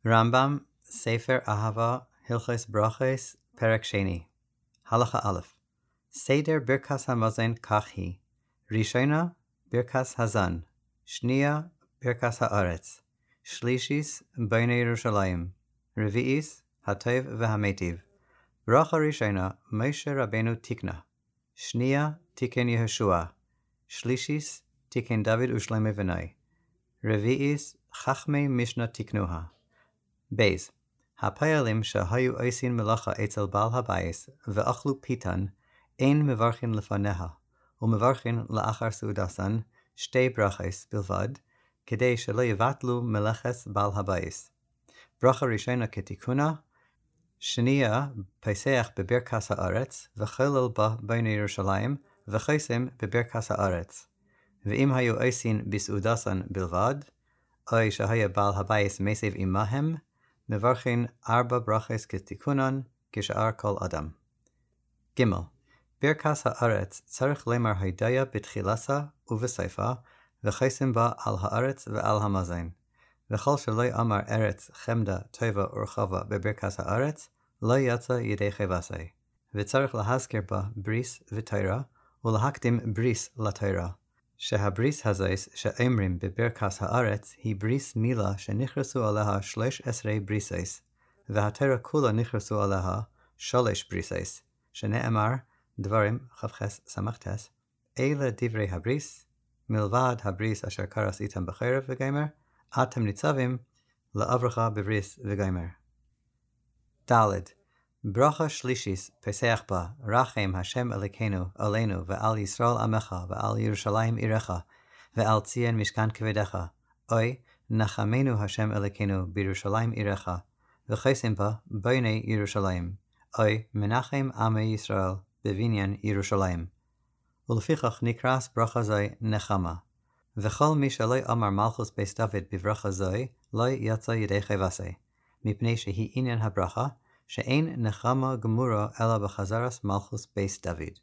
רמב"ם, ספר אהבה, הלכות ברכות, פרק שני. הלכה א', סדר ברכת המזון כך היא: ראשונה, ברכת הזן, שנייה, ברכת הארץ, שלישיס, בונה ירושלים, רביעיס, הטוב והמיטיב. ברכה ראשונה, משה רבנו תיקנה, שנייה, תיקן יהושע, שלישיס, תיקן דוד ושלמה בני, רביעיס, חכמי משנה תיקנוה. בייז, הפועלים שהיו עושים מלאכה אצל בעל הבית ואכלו פיתן, אין מברכין לפניה, ומברכין לאחר סעודתן שתי ברכות בלבד, כדי שלא יבטלו מלאכת בעל הבית. ברכה ראשונה כתיקונה, שנייה פסח בברכת הארץ, וחלל בה בונה ירושלים, וחסם בברכת הארץ. ואם היו עושים בסעודתן בלבד, או שהיה בעל הבית מסב עמהם, מברכין 4 ברכות כתיקונן, כשאר כל אדם. ג' ברכת הארץ צריך לומר הודיה בתחילתה ובסופה, וחסם בה על הארץ ועל המזון. וכל שלא אמר ארץ חמדה טובה ורחבה בברכת הארץ, לא יצא ידי חבשי. וצריך להזכיר בה בריס ותורה, ולהקדים בריס לתורה. שהבריס הזאת שאומרים בברכת הארץ היא בריס מילה שנכרסו עליה 13 בריסס, והתורה כולה נכרסו עליה 3 בריסס, שנאמר דברים כ"ח סמ"ט, אלה דברי הבריס, מלבד הבריס אשר כרס איתם בחרב וגמר, אתם ניצבים לעברך בבריס וגמר. ד' ברכה שלישיס פסח בה, רחם השם אלוקינו עלינו ועל ישראל עמך ועל ירושלים עירך ועל ציון משכן כבודך, אוי נחמנו השם אלוקינו בירושלים עירך, וחסם בה בונה ירושלים, אוי מנחם עמי ישראל בבניין ירושלים. ולפיכך נקראת ברכה זו נחמה. וכל מי שלא אמר מלכות בית דוד בברכה זו, לא יצא ידי חבשי, מפני שהיא עניין הברכה, שאין נחמה גמורה אלא בחזרת מלכות בית דוד.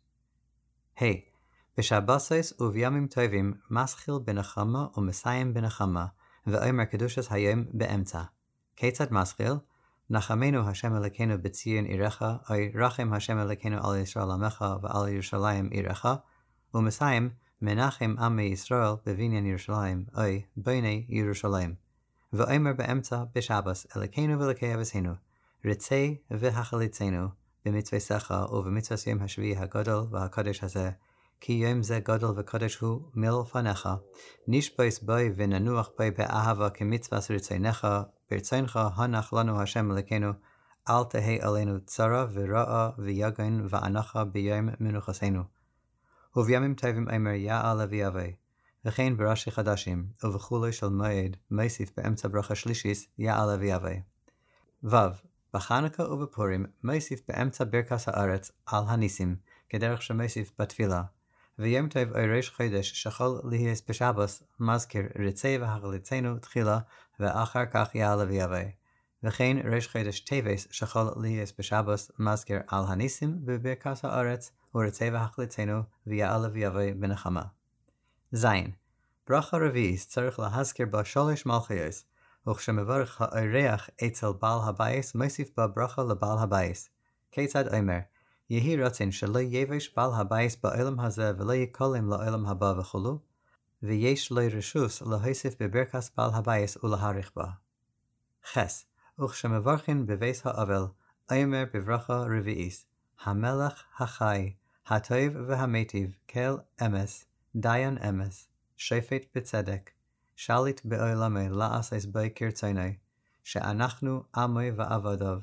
בשבתות ובימים טובים מתחיל בנחמה ומסיים בנחמה, ואומר קדושת היום באמצע. כיצד מתחיל? נחמנו השם אלוקינו בציון עירך, אוי רחם השם אלוקינו על ישראל עמך ועל ירושלים עירך, ומסיים מנחם עמי ישראל בבניין ירושלים, אוי בונה ירושלים. ואומר באמצע בשבת אלוקינו ואלוקי אבותינו, רצה והחליצנו במצוותיך ובמצוות יום השביעי הגדול והקדוש הזה, כי יום זה גדול וקדוש הוא מלפניך, נשבע בו וננוח בו באהבה כמצוות רצונך, ברצונך הנח לנו השם אלוקינו, אל תהא עלינו צרה ורעה ויגון ואנחה ביום מנוחתנו. ובימים טובים אומר יעלה ויבוא, וכן בראשי חדשים, ובחולו של מועד מוסיף באמצע ברכה שלישית יעלה ויבוא. בחנוכה ובפורים מוסיף באמצע ברכת הארץ על הניסים, כדרך שמוסיף בתפילה. ויום טוב או ראש חודש שחול להיות בשבת מזכיר רצה והחליצנו תחילה, ואחר כך יעלה ויבוא. וכן ראש חודש טבת שחול להיות בשבת מזכיר על הניסים בברכת הארץ, ורצה והחליצנו ויעלה ויבוא בנחמה. ז' ברכה רביעית צריך להזכיר בה 3 מלכויות, וכשמברך האורח אצל בעל הבית מוסיף בה ברכה לבעל הבית. כיצד אומר? יהי רצון שלא יבש בעל הבית בעולם הזה ולא יקולם לעולם הבא וכו', ויש לו רשות להוסיף בברכת בעל הבית ולהאריך בה. ח' וכשמברכין בבית האבל, אומר בברכה רביעית, המלך החי, הטוב והמיטיב, כל אמס, דיין אמס, שופט בצדק, שליט בעולמי לעשות בו כרצונו, שאנחנו עמו ועבדיו,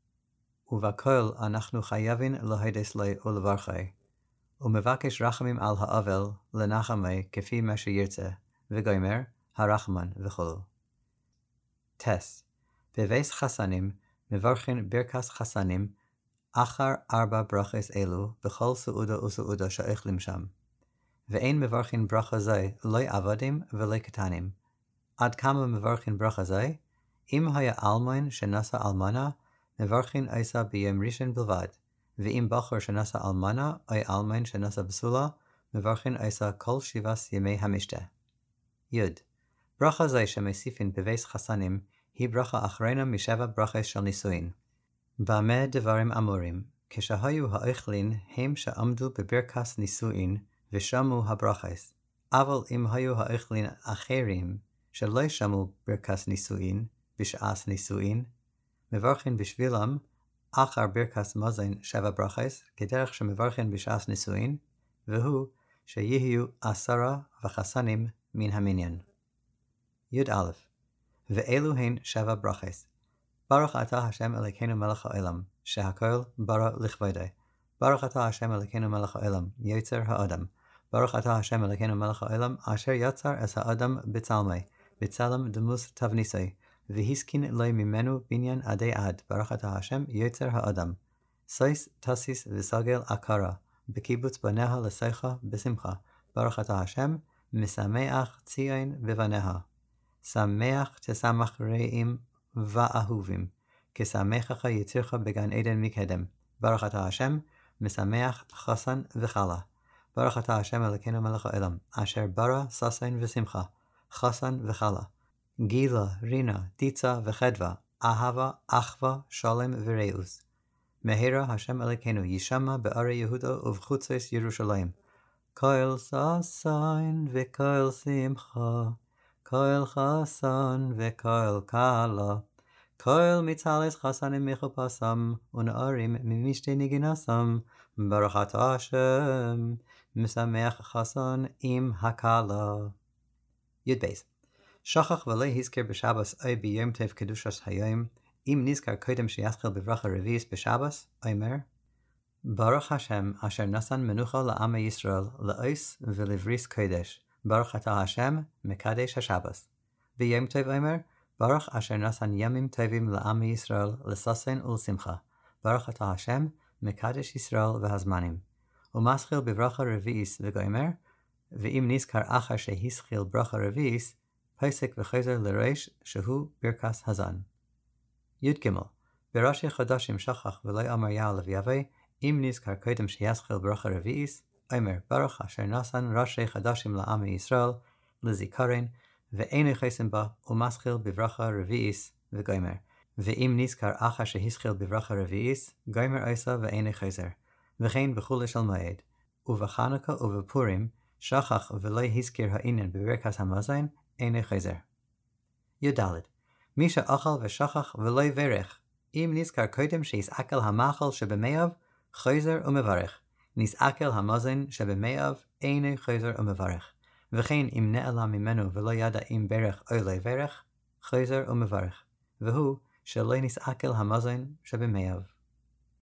ובכל אנחנו חייבים להודות לו ולברכו, ומבקש רחמים על האבל לנחמו כפי מה שירצה, וגומר הרחמן וכו'. טס בבית חסנים מברכין ברכת חסנים אחר 4 ברכות אלו בכל סעודה וסעודה שאוכלים שם. ואין מברכין ברכה זו לא עבדים ולא קטנים. עד כמה מברכין ברכה זו? אם היה אלמון שנשא אלמנה, מברכין עושה ביום ראשון בלבד, ואם בחור שנשא אלמנה או אלמון שנשא בסולה, מברכין עושה כל 7 ימי המשתה. י. ברכה זו שמוסיפין בבית חסנים היא ברכה אחרונה משבע ברכות של נישואין. במה דברים אמורים? כשהיו האוכלין הם שעמדו בברכת נישואין ושמעו הברכות. אבל אם היו האוכלין אחרים שלא שמעו ברכת נישואין בשעת נישואין, מברכין בשבילם אחר ברכת מזון שבע ברכות, כדרך שמברכין בשעת נישואין, והוא שיהיו 10 חסנים מן המניין. י"א ואלו הן שבע ברכות. ברוך אתה השם אלוקינו מלך העולם, שהכל ברא לכבודו. ברוך אתה השם אלוקינו מלך העולם, יוצר האדם. ברוך אתה השם אלוקינו מלך העולם, אשר יצר את האדם בצלמו, בצלם דמות תבניסי, והסכין לו ממנו בניין עדי עד. ברוך אתה השם יוצר האדם. סויס תסיס וסגל עקרה, בקיבוץ בניה לשיחה בשמחה. ברוך אתה השם, משמח ציון בבניה. שמח תשמח רעים ואהובים, כשמחך יצירך בגן עדן מקדם. ברוך אתה השם, משמח חסן וחלה. ברוך אתה השם אלוקינו מלך העולם, אשר ברא ששון ושמחה, חסן וחלה, גילה, רינה, דיצה וחדווה, אהבה, אחווה, שלום ורעות. מהרה השם אלוקינו ישמע בערי יהודה ובחוצות ירושלים. כל ששון וכל שמחה, כל חסן וכל קלה, כל מצלת חסנים מחופשם, ונערים ממשתי נגינסם. ברוך אתה השם, משמח חסן עם הקלה. י"ב שכח ולא הזכר בשבס או ביום טוב קדושת היום, אם נזכר קודם שיתחיל בברכה רביעית בשבס, אומר, ברוך השם אשר נתן מנוחה לעם ישראל, לעוס ולבריס קודש. ברוך אתה השם, מקדש השבס. ביום טוב אומר, ברוך אשר נתן ימים טובים לעם ישראל, לששון ולשמחה. ברוך אתה השם, מקדש ישראל והזמנים. ומתחיל בברכה רביעית וגומר, ואם נזכר אחר שהתחיל ברכה רביעית, פסק וחוזר לראש שהוא ברכת הזן. י"ג בראשי חודשים שכח ולא אמר יעל ויבוא, אם נזכר קודם שיתחיל ברכה רביעית, אומר ברוך אשר נתן ראשי חודשים לעם ישראל לזיכרון, ואין חסם בה, ומתחיל בברכה רביעית וגומר. ואם נזכר אחר שהתחיל בברכה רביעית, גומר עושה ואין חוזר. וכן בחולה של מועד. ובחנוכה ובפורים, שכח ולא הזכיר העניין בברכת המזון, אין חוזר. י"ד מי שאכל ושכח ולא יברך, אם נזכר קודם שיסעקל המאכל שבמאיו, חוזר ומברך. נסעקל המזון שבמאיו, אין חוזר ומברך. וכן אם נעלם ממנו ולא ידע אם ברך או לא ברך, חוזר ומברך. והוא שלא נסעקל המזון שבמאיו.